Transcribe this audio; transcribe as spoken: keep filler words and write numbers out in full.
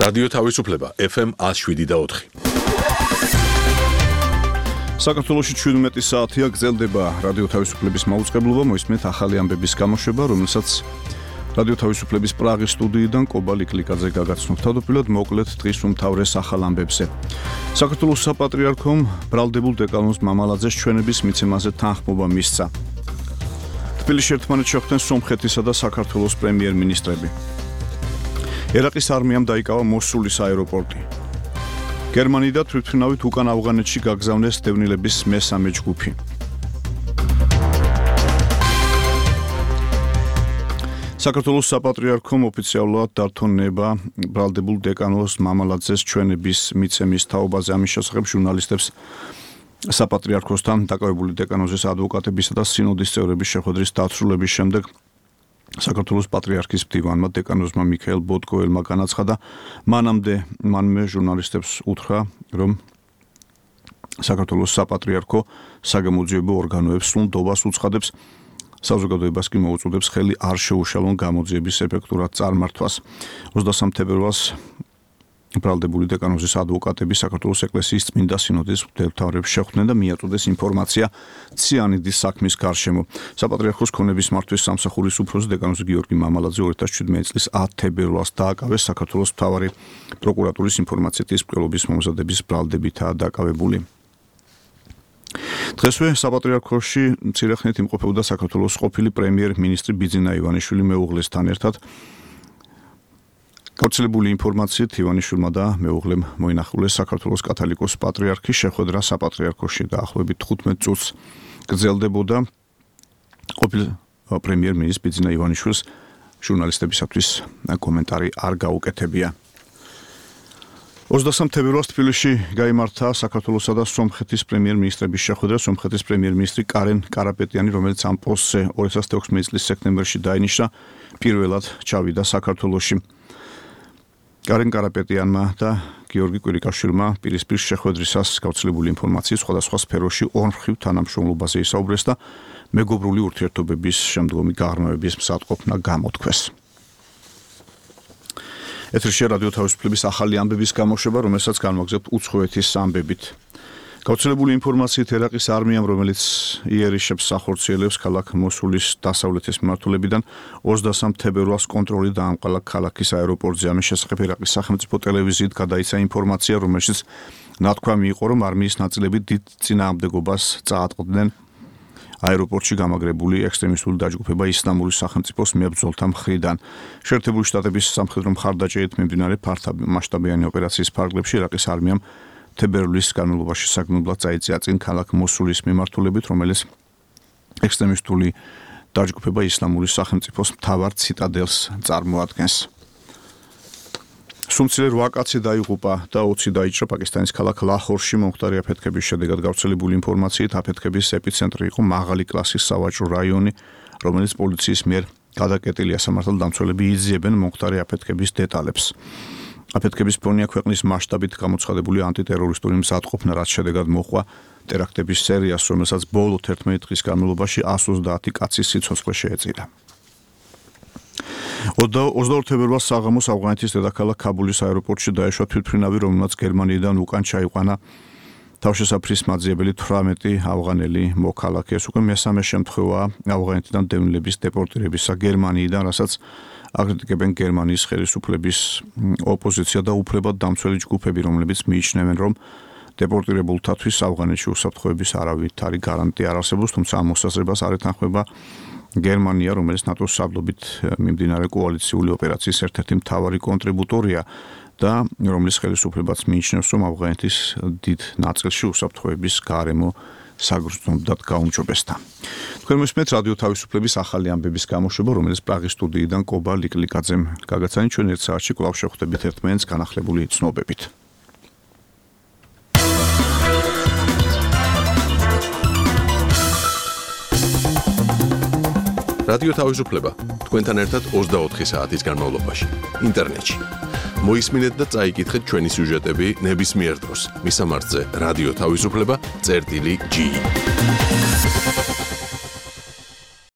რადიო თავისუფლება ეფ ემ one oh seven და four. საქართველოში შვიდმეტი საათია გრძელდება რადიო თავისუფლების მაუწყებლობა, მოისმენთ ახალი ამბების გამოშვება, რომელსაც რადიო თავისუფლების პრაღის სტუდიიდან კობა ლიკლიკაძე გაგაცნობთ. თავდაპირველად მოკლედ დღის უმთავრეს ახალ ამბებზე. საქართველოს საპატრიარქომ ბრალდებულ დეკანოზ მამალაძეს ჩვენების მიცემაზე თანხმობა მისცა. თბილისში ერთმანეთს შეხვდნენ სომხეთისა და საქართველოს პრემიერ-მინისტრები. ერაყის არმიამ დაიკავა მოსულის აეროპორტი. გერმანია და თვითმფრინავით უკან ავღანეთში გაგზავნეს დევნილების მესამე ჯგუფი. საქართველოს საპატრიარქომ ოფიციალურად დართონება ბრალდებულ დეკანოზ მამალაძეს ჩვენების მიცემის თაობაზე. ამის შესახებ ჟურნალისტებს საპატრიარქოსთან დაკავებული დეკანოზის ადვოკატებისა და სინოდის წევრების შეხვედრის დასრულების შემდეგ საქართველოს პატრიარქის მდივანმა დეკანოზმა მიქაელ ბოტკოველმა განაცხადა, მანამდე მანმე ჟურნალისტებს უთხრა, რომ საქართველოს საპატრიარქო საგამოძიებო ორგანოებს სულ ნდობას უცხადებს, საზოგადოებას კი მოუწოდებს ხელი არ შეუშალონ გამოძიების ეფექტურად წარმართვას. ოცდასამ თებერვალს ბრალდებული დეკანოზის ადვოკატები საქართველოს ეკლესიის წმინდა სინოდის მღვდელმთავრებს შეხვდნენ და მიაწოდეს ინფორმაცია ციანიდის საქმის გარშემო. საპატრიარქოს ქონების მართვის სამსახურის უფროსი დეკანოზი გიორგი მამალაძე ორი ათას შვიდმეტი წლის ათ თებერვალს დააკავეს საქართველოს მთავარი პროკურატურის ინფორმაციების მკვლელობის მომზადების ბრალდებითაა დაკავებული. დღესვე საპატრიარქოში მცირე ხნით იმყოფებოდა საქართველოს ყოფილი პრემიერ-მინისტრი ბიძინა ივანიშვილი მეუღლესთან ერთად. გავრცელებული ინფორმაციით ივანიშვილმა და მეუღლემ მოინახულეს საქართველოს კათოლიკოს პატრიარქის შეხვედრა საპატრიარქოში დაახლოებით თხუთმეტ წუთს გრძელდებოდა. ყოფილ პრემიერ-მინისტრ ბიძინა ივანიშვილს ჟურნალისტებისათვის კომენტარი არ გაუკეთებია. ოცდასამ თებერვალს თბილისში გაიმართა საქართველოსა და სომხეთის პრემიერ-მინისტრების შეხვედრა. სომხეთის პრემიერ-მინისტრი კარენ კარაპეტიანი, რომელიც ამ პოსტზე ორი ათას თექვსმეტი წლის სექტემბერში დაინიშნა, პირველად ჩავიდა საქართველოში. კარენ კარაპეტიანმა და გიორგი კვირიკაშვილმა პირისპირ შეხვედრისას გავრცელებული ინფორმაციის სხვადასხვა სფეროში ორმხრივ თანამშრომლობაზე ისაუბრეს და მეგობრული ურთიერთობების შემდგომი გაღრმავების მსატყოფნა გამოთქვეს. ეთერში რადიო თავისუფლების ახალი ამბების გამოშვება, რომელსაც განვაგრძობთ უცხოეთის ამბებით. გავრცელებული ინფორმაციით ერაყის არმიამ, რომელიც იერიშებს ახორციელებს ქალაქ მოსულის დასავლეთის მიმართულებიდან ოცდასამ თებერვალს კონტროლი დაამყარა ქალაქის აეროპორტზე. ამის შესახებ ერაყის სახელმწიფო ტელევიზიით გადაიცა ინფორმაცია, რომელშიც ნათქვამი იყო, რომ არმიის ნაწილები დიდ წინააღმდეგობას წაატყდნენ აეროპორტში გამაგრებული ექსტრემისტული დაჯგუფება ისლამური სახელმწიფოს მებრძოლთა მხრიდან. შეერთებული შტატების სამხედრო მხარდაჭერით მიმდინარე ფართომასშტაბიანი ოპერაციის ფარგლებში ერაყის არმიამ თებერვლის განმავლობაში საგნებლად წაიწია წინ ქალაქ მოსულის მიმართულებით, რომელიც ექსტრემისტული დაჯგუფება ისლამური სახელმწიფოს მთავარ ციტადელს წარმოადგენს. სუმცირე რვა კაცი დაიღუპა და ოცი დაიჭრა პაკისტანის ქალაქ ლაჰორში მომხდარი აფეთქების შედეგად. გავრცელებული ინფორმაციით აფეთქების ეპიცენტრი იყო მაღალი კლასის სავაჭრო რაიონი, რომელიც პოლიციის მიერ გადაკეტილია. სამართალდამცველები იძლიებენ მომხდარი აფეთქების დეტალებს. აფეთქების ფონია ქვეყნის მასშტაბით გამოცხადებული ანტიტერორისტული მზადყოფნა, რაც შედეგად მოჰყვა ტერაქტების სერიას, რომელსაც ბოლო თერთმეტი დღის განმავლობაში εκατს ოცდაათი კაცის სიცოცხლე შეეწირა. ოცდაორი თებერვალს საღამოს ავღანეთის დედაქალაქ ქაბულის აეროპორტში დაეშვა თვითმფრინავი, რომელმაც გერმანიიდან უკან ჩაიყვანა თავშესაფრის მაძიებელი თვრამეტი ავღანელი მოქალაქე. ეს უკვე მესამე შემთხვევაა ავღანეთიდან დევნილების დეპორტირებისა გერმანიიდან, რასაც აკრიტიკებენ გერმანიის ხელისუფლების ოპოზიცია და უფლებადდამცველი ჯგუფები, რომლებიც მიიჩნევენ, რომ დეპორტირებულთათვის ავღანეთში უსაფრთხოების არავითარი გარანტია არ არსებობს, თუმცა ამ მოსაზრებას არ ეთანხმება გერმანია, რომელიც ნატოს სარდლობით მიმდინარე კოალიციური ოპერაციის ერთ-ერთი მთავარი კონტრიბუტორია და რომლის ხელისუფლებაც მიიჩნევს, რომ ავღანეთის დიდ ნაწილში უსაფრთხოების გარემო საგრძნობდად გაუმჯობესდა. თქვენ მოსმენთ რადიო თავისუფლების ახალი ამბების გამოშვება, რომელიც პრაღის სტუდიიდან კობა ლიკლიკაძემ გაგაცანით. ჩვენ ერთ საათში კვლავ შევხვდებით ერთმანეთს განახლებული ცნობებით. რადიო თავისუფლება თქვენთან ერთად ოცდაოთხი საათის განმავლობაში ინტერნეტში. მოისმინეთ და წაიკითხეთ ჩვენი სიუჟეტები ნებისმიერ დროს. მისამართზე რადიო თავისუფლება წერტილი ჯი.